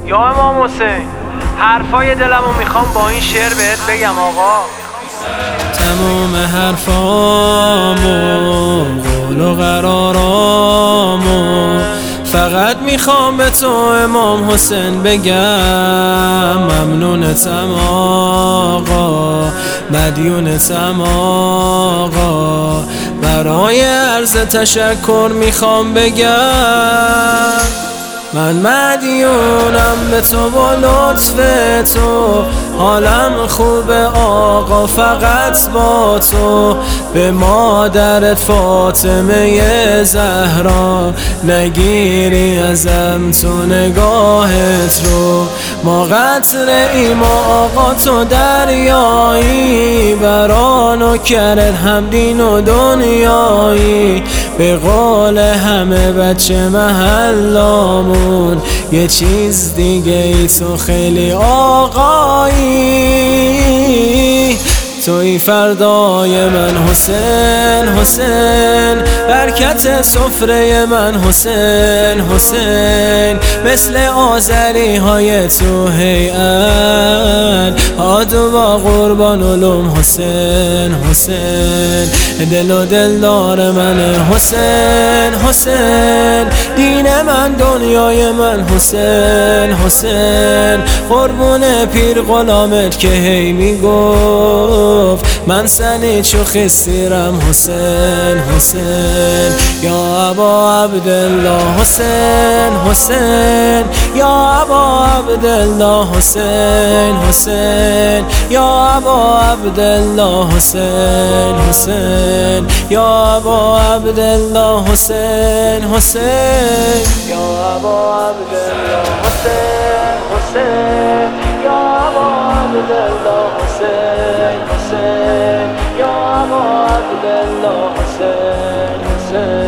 یا امام حسین، حرفای دلمو میخوام با این شعر بهت بگم آقا. تمام حرفامو قول و قرارامو فقط میخوام به تو امام حسین بگم. ممنونتم آقا، مدیونتم آقا، برای عرض تشکر میخوام بگم. من مدیونم به تو با لطف تو، حالم خوبه آقا فقط با تو. به مادرت فاطمه زهرا نگیری ازم تو نگاهت رو. ما قطره ایم آقا تو دریایی، برا نوکرت هم دین و دنیایی. به قول همه بچه محلامون یه چیز دیگه ای تو خیلی آقایی. توی فردای من حسین حسین، برکت سفره من حسین حسین. مثل آذری های تو هیئت هادو با قربان علوم حسین حسین. دل و دلدار من حسین حسین، دین من دنیای من حسین حسین. قربون پیر غلامت که هی میگفت من سنی چو خسیرم حسین حسین. یا ابا عبدالله حسین حسین، یا ابا عبدالله حسین حسین، یا ابا عبدالله حسین حسین، یا ابا عبدالله حسین حسین، یا ابا عبدالله حسین حسین، یا ابا عبدالله حسین حسین، یا ابا عبدالله حسین حسین.